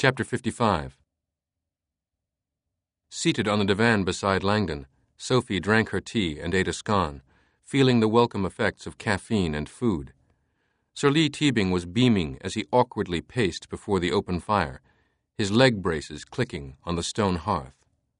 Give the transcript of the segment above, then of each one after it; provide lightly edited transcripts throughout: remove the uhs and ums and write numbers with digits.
Chapter 55. Seated on the divan beside Langdon, Sophie drank her tea and ate a scone, feeling the welcome effects of caffeine and food. Sir Leigh Teabing was beaming as he awkwardly paced before the open fire, his leg braces clicking on the stone hearth.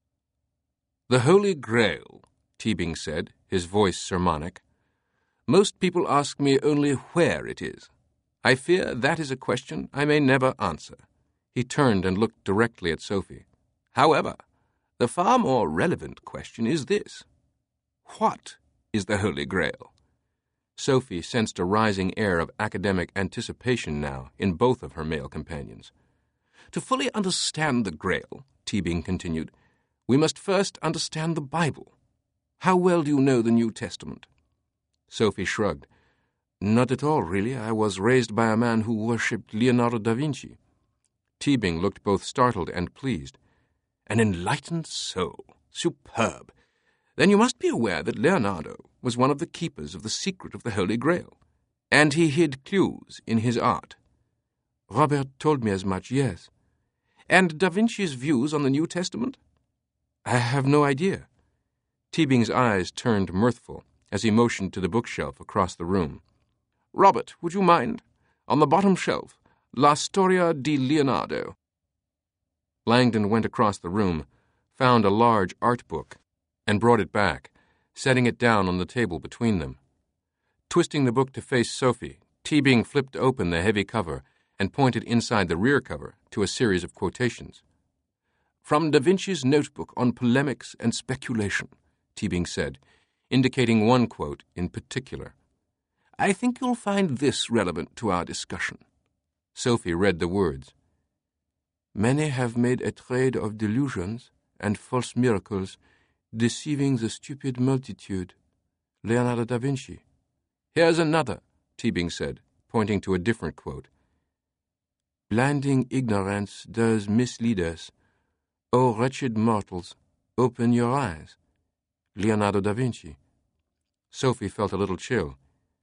"The Holy Grail," Teabing said, his voice sermonic. "Most people ask me only where it is. I fear that is a question I may never answer." He turned and looked directly at Sophie. "However, the far more relevant question is this. What is the Holy Grail?" Sophie sensed a rising air of academic anticipation now in both of her male companions. "To fully understand the Grail," Teabing continued, "we must first understand the Bible. How well do you know the New Testament?" Sophie shrugged. "Not at all, really. I was raised by a man who worshipped Leonardo da Vinci." Teabing looked both startled and pleased. "An enlightened soul. Superb. Then you must be aware that Leonardo was one of the keepers of the secret of the Holy Grail, and he hid clues in his art." "Robert told me as much, yes." "And Da Vinci's views on the New Testament?" "I have no idea." Teabing's eyes turned mirthful as he motioned to the bookshelf across the room. "Robert, would you mind? On the bottom shelf, La Storia di Leonardo." Langdon went across the room, found a large art book, and brought it back, setting it down on the table between them. Twisting the book to face Sophie, Teabing flipped open the heavy cover and pointed inside the rear cover to a series of quotations. "From Da Vinci's notebook on polemics and speculation," Teabing said, indicating one quote in particular. "I think you'll find this relevant to our discussion." Sophie read the words. "Many have made a trade of delusions and false miracles, deceiving the stupid multitude. Leonardo da Vinci." "Here's another," Teabing said, pointing to a different quote. "Blinding ignorance does mislead us. O wretched mortals, open your eyes." Leonardo da Vinci. Sophie felt a little chill.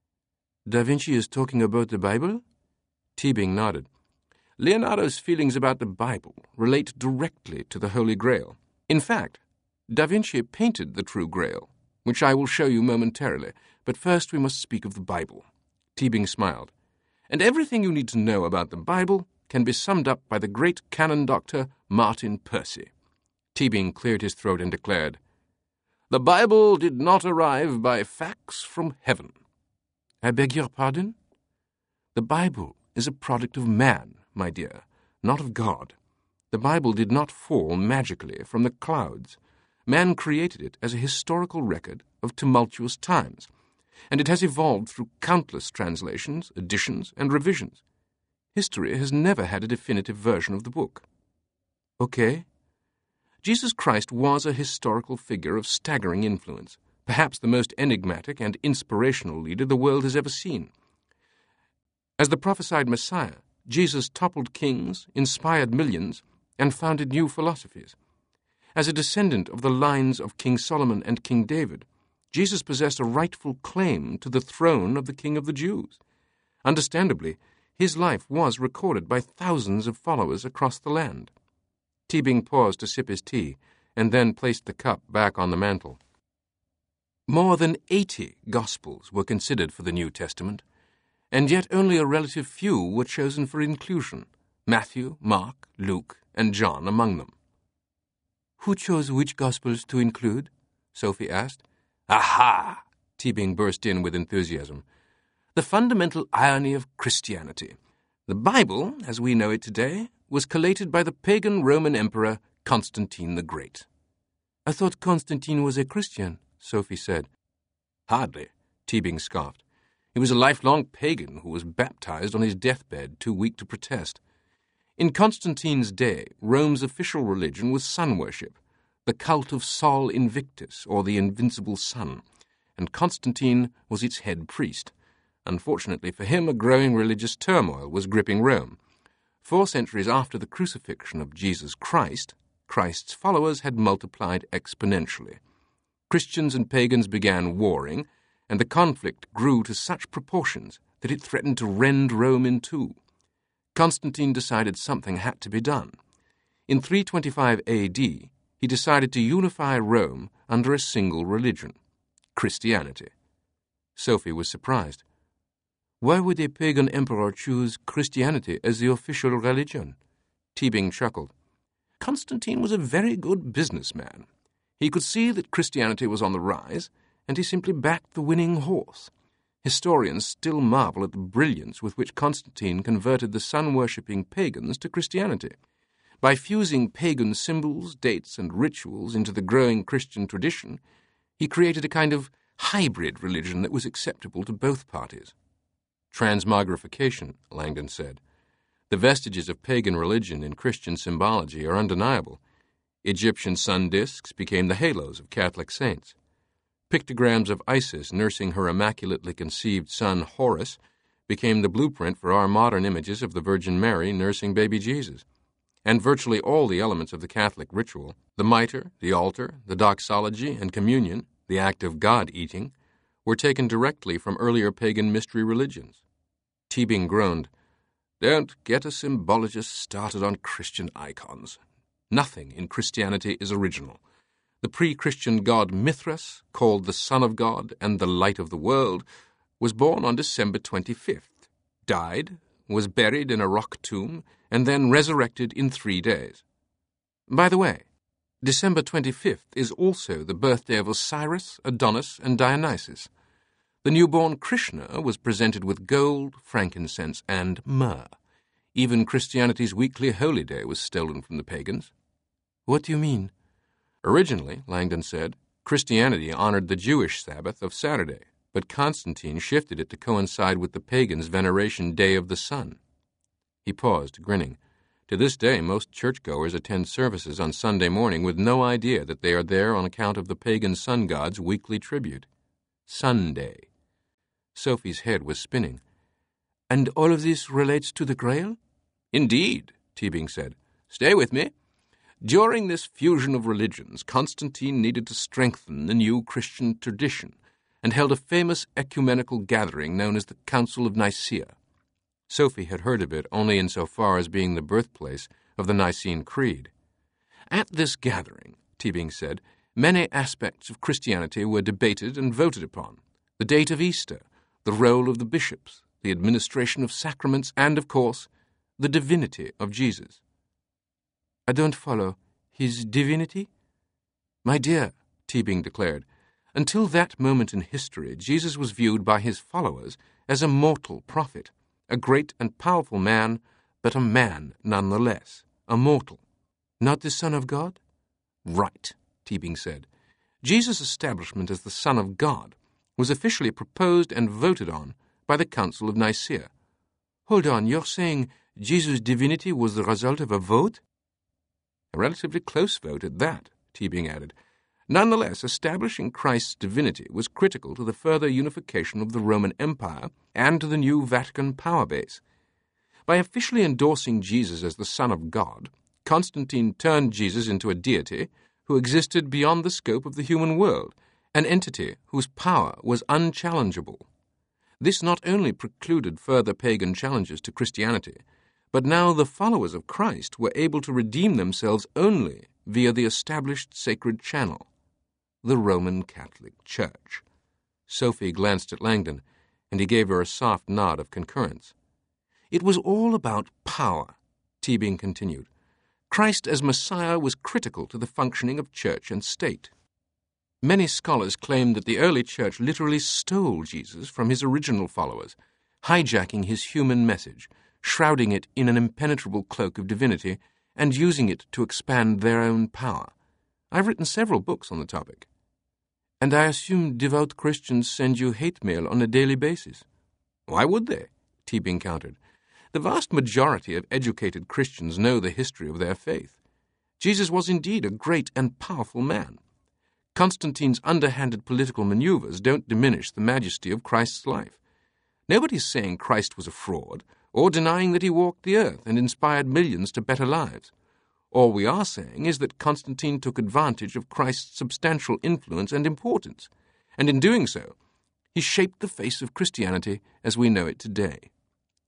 "Da Vinci is talking about the Bible?" Teabing nodded. "Leonardo's feelings about the Bible relate directly to the Holy Grail. In fact, Da Vinci painted the true Grail, which I will show you momentarily, but first we must speak of the Bible." Teabing smiled. "And everything you need to know about the Bible can be summed up by the great canon doctor Martin Percy." Teabing cleared his throat and declared, "The Bible did not arrive by fax from heaven." "I beg your pardon?" "The Bible is a product of man, my dear, not of God. The Bible did not fall magically from the clouds. Man created it as a historical record of tumultuous times, and it has evolved through countless translations, additions, and revisions. History has never had a definitive version of the book." "Okay." Jesus Christ was a historical figure of staggering influence, perhaps the most enigmatic and inspirational leader the world has ever seen. As the prophesied Messiah, Jesus toppled kings, inspired millions, and founded new philosophies. As a descendant of the lines of King Solomon and King David, Jesus possessed a rightful claim to the throne of the King of the Jews. Understandably, his life was recorded by thousands of followers across the land. Teabing paused to sip his tea, and then placed the cup back on the mantel. More than 80 Gospels were considered for the New Testament, and yet only a relative few were chosen for inclusion, Matthew, Mark, Luke, and John among them. "Who chose which Gospels to include?" Sophie asked. "Aha!" Teabing burst in with enthusiasm. "The fundamental irony of Christianity. The Bible, as we know it today, was collated by the pagan Roman Emperor Constantine the Great." "I thought Constantine was a Christian," Sophie said. "Hardly," Teabing scoffed. He was a lifelong pagan who was baptized on his deathbed, too weak to protest. In Constantine's day, Rome's official religion was sun worship, the cult of Sol Invictus, or the invincible sun, and Constantine was its head priest. Unfortunately for him, a growing religious turmoil was gripping Rome. 4 centuries after the crucifixion of Jesus Christ, Christ's followers had multiplied exponentially. Christians and pagans began warring, and the conflict grew to such proportions that it threatened to rend Rome in two. Constantine decided something had to be done. In 325 AD, he decided to unify Rome under a single religion, Christianity. Sophie was surprised. Why would a pagan emperor choose Christianity as the official religion? Tebing chuckled. Constantine was a very good businessman. He could see that Christianity was on the rise, and he simply backed the winning horse. Historians still marvel at the brilliance with which Constantine converted the sun-worshipping pagans to Christianity. By fusing pagan symbols, dates, and rituals into the growing Christian tradition, he created a kind of hybrid religion that was acceptable to both parties. Transmogrification, Langdon said. The vestiges of pagan religion in Christian symbology are undeniable. Egyptian sun discs became the halos of Catholic saints. Pictograms of Isis nursing her immaculately conceived son Horus became the blueprint for our modern images of the Virgin Mary nursing baby Jesus. And virtually all the elements of the Catholic ritual, the mitre, the altar, the doxology, and communion, the act of God-eating, were taken directly from earlier pagan mystery religions. Tebing groaned, Don't get a symbologist started on Christian icons. Nothing in Christianity is original. The pre-Christian god Mithras, called the Son of God and the Light of the World, was born on December 25th, died, was buried in a rock tomb, and then resurrected in 3 days. By the way, December 25th is also the birthday of Osiris, Adonis, and Dionysus. The newborn Krishna was presented with gold, frankincense, and myrrh. Even Christianity's weekly holy day was stolen from the pagans. What do you mean? Originally, Langdon said, Christianity honored the Jewish Sabbath of Saturday, but Constantine shifted it to coincide with the pagans' veneration day of the sun. He paused, grinning. To this day, most churchgoers attend services on Sunday morning with no idea that they are there on account of the pagan sun god's weekly tribute. Sunday. Sophie's head was spinning. And all of this relates to the Grail? Indeed, Tebing said. Stay with me. During this fusion of religions, Constantine needed to strengthen the new Christian tradition and held a famous ecumenical gathering known as the Council of Nicaea. Sophie had heard of it only insofar as being the birthplace of the Nicene Creed. At this gathering, Tebing said, many aspects of Christianity were debated and voted upon. The date of Easter, the role of the bishops, the administration of sacraments, and, of course, the divinity of Jesus. I don't follow. His divinity? My dear, Tebing declared, until that moment in history, Jesus was viewed by his followers as a mortal prophet, a great and powerful man, but a man nonetheless, a mortal. Not the Son of God? Right, Tebing said. Jesus' establishment as the Son of God was officially proposed and voted on by the Council of Nicaea. Hold on, you're saying Jesus' divinity was the result of a vote? A relatively close vote at that, Tebing added. Nonetheless, establishing Christ's divinity was critical to the further unification of the Roman Empire and to the new Vatican power base. By officially endorsing Jesus as the Son of God, Constantine turned Jesus into a deity who existed beyond the scope of the human world, an entity whose power was unchallengeable. This not only precluded further pagan challenges to Christianity, but now the followers of Christ were able to redeem themselves only via the established sacred channel, the Roman Catholic Church. Sophie glanced at Langdon, and he gave her a soft nod of concurrence. It was all about power, Tebing continued. Christ as Messiah was critical to the functioning of church and state. Many scholars claim that the early church literally stole Jesus from his original followers, hijacking his human message, shrouding it in an impenetrable cloak of divinity, and using it to expand their own power. I've written several books on the topic. And I assume devout Christians send you hate mail on a daily basis. Why would they? Tebing countered. The vast majority of educated Christians know the history of their faith. Jesus was indeed a great and powerful man. Constantine's underhanded political maneuvers don't diminish the majesty of Christ's life. Nobody's saying Christ was a fraud, or denying that he walked the earth and inspired millions to better lives. All we are saying is that Constantine took advantage of Christ's substantial influence and importance, and in doing so, he shaped the face of Christianity as we know it today.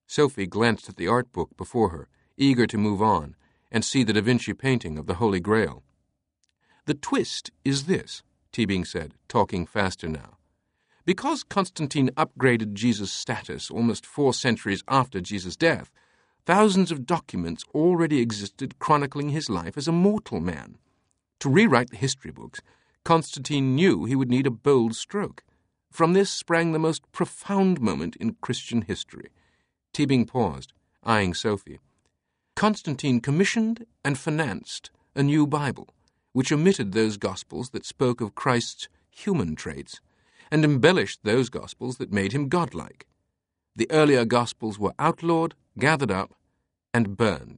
Sophie glanced at the art book before her, eager to move on and see the Da Vinci painting of the Holy Grail. "The twist is this," Teabing said, talking faster now. "Because Constantine upgraded Jesus' status almost 4 centuries after Jesus' death, thousands of documents already existed chronicling his life as a mortal man. To rewrite the history books, Constantine knew he would need a bold stroke. From this sprang the most profound moment in Christian history." Teabing paused, eyeing Sophie. "Constantine commissioned and financed a new Bible, which omitted those Gospels that spoke of Christ's human traits, and embellished those Gospels that made him godlike. The earlier Gospels were outlawed, gathered up, and burned."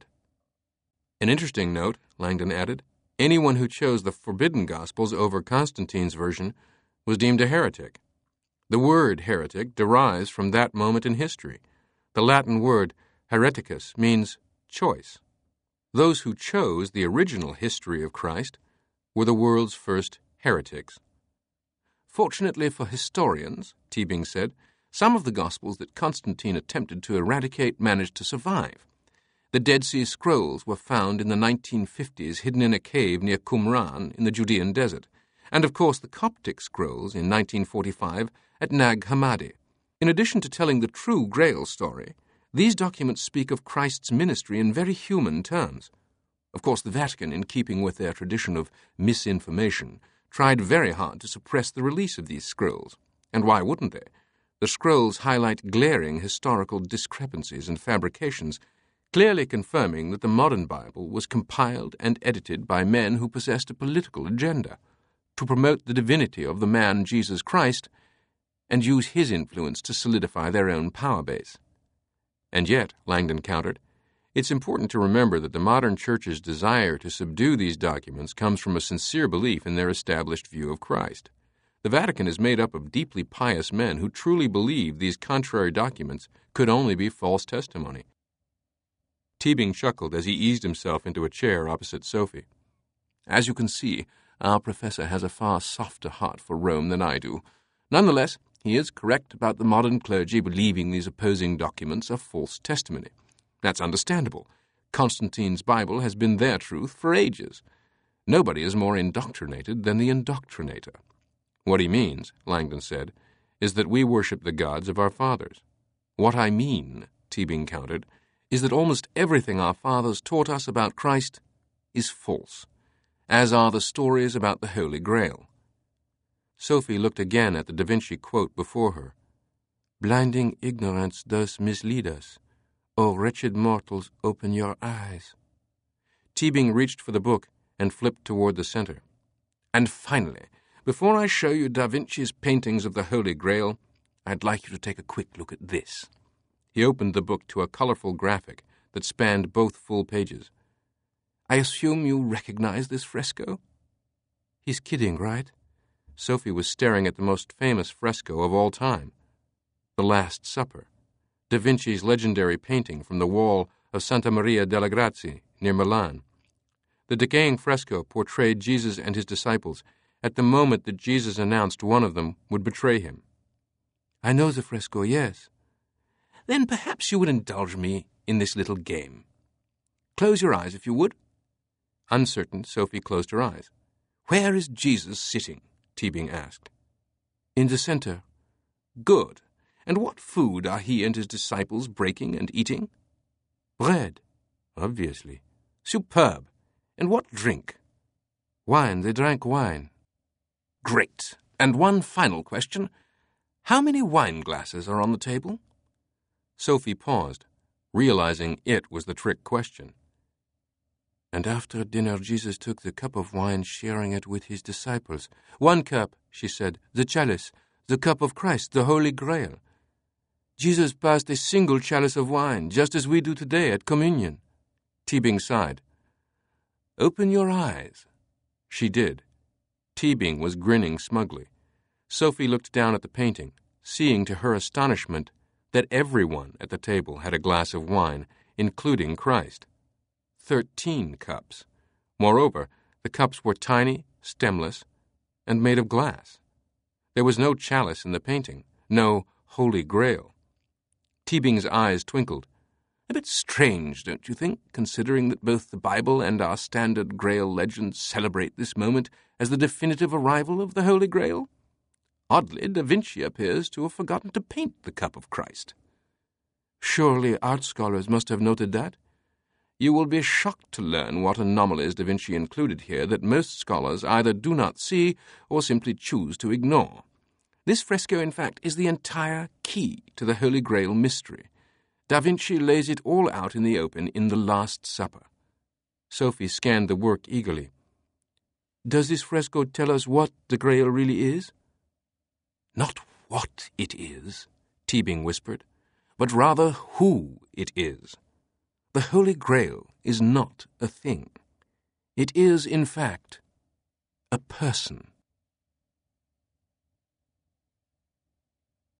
An interesting note, Langdon added. Anyone who chose the forbidden Gospels over Constantine's version was deemed a heretic. The word heretic derives from that moment in history. The Latin word hereticus means choice. Those who chose the original history of Christ were the world's first heretics. "Fortunately for historians," Teabing said, "some of the Gospels that Constantine attempted to eradicate managed to survive. The Dead Sea Scrolls were found in the 1950s hidden in a cave near Qumran in the Judean desert, and of course the Coptic Scrolls in 1945 at Nag Hammadi. In addition to telling the true Grail story, these documents speak of Christ's ministry in very human terms. Of course, the Vatican, in keeping with their tradition of misinformation, tried very hard to suppress the release of these scrolls. And why wouldn't they? The scrolls highlight glaring historical discrepancies and fabrications, clearly confirming that the modern Bible was compiled and edited by men who possessed a political agenda, to promote the divinity of the man Jesus Christ and use his influence to solidify their own power base. And yet, Langdon countered, it's important to remember that the modern church's desire to subdue these documents comes from a sincere belief in their established view of Christ. The Vatican is made up of deeply pious men who truly believe these contrary documents could only be false testimony." Teabing chuckled as he eased himself into a chair opposite Sophie. "As you can see, our professor has a far softer heart for Rome than I do. Nonetheless, he is correct about the modern clergy believing these opposing documents are false testimony. That's understandable. Constantine's Bible has been their truth for ages. Nobody is more indoctrinated than the indoctrinator. What he means," Langdon said, "is that we worship the gods of our fathers. What I mean," Teabing countered, "is that almost everything our fathers taught us about Christ is false, as are the stories about the Holy Grail." Sophie looked again at the Da Vinci quote before her. "Blinding ignorance does mislead us. O wretched mortals, open your eyes." Teabing reached for the book and flipped toward the center. "And finally, before I show you Da Vinci's paintings of the Holy Grail, I'd like you to take a quick look at this." He opened the book to a colorful graphic that spanned both full pages. "I assume you recognize this fresco?" "He's kidding, right?" Sophie was staring at the most famous fresco of all time, The Last Supper, Da Vinci's legendary painting from the wall of Santa Maria delle Grazie near Milan. The decaying fresco portrayed Jesus and his disciples at the moment that Jesus announced one of them would betray him. "I know the fresco, yes." "Then perhaps you would indulge me in this little game. Close your eyes, if you would." Uncertain, Sophie closed her eyes. "Where is Jesus sitting?" Teabing asked. "In the center." "Good. And what food are he and his disciples breaking and eating?" "Bread." "Obviously." "Superb. And what drink?" "Wine. They drank wine." "Great. And one final question. How many wine glasses are on the table?" Sophie paused, realizing it was the trick question. "And after dinner Jesus took the cup of wine, sharing it with his disciples. 1 cup," she said, "the chalice, the cup of Christ, the Holy Grail. Jesus passed a single chalice of wine, just as we do today at communion." Teabing sighed. "Open your eyes." She did. Teabing was grinning smugly. Sophie looked down at the painting, seeing to her astonishment that everyone at the table had a glass of wine, including Christ. 13 cups. Moreover, the cups were tiny, stemless, and made of glass. There was no chalice in the painting, no Holy Grail. Teabing's eyes twinkled. A bit strange, don't you think, considering that both the Bible and our standard Grail legends celebrate this moment as the definitive arrival of the Holy Grail? Oddly, Da Vinci appears to have forgotten to paint the cup of Christ. Surely art scholars must have noted that. You will be shocked to learn what anomalies Da Vinci included here that most scholars either do not see or simply choose to ignore. This fresco, in fact, is the entire key to the Holy Grail mystery. Da Vinci lays it all out in the open in The Last Supper. Sophie scanned the work eagerly. Does this fresco tell us what the Grail really is? Not what it is, Teabing whispered, but rather who it is. The Holy Grail is not a thing. It is, in fact, a person.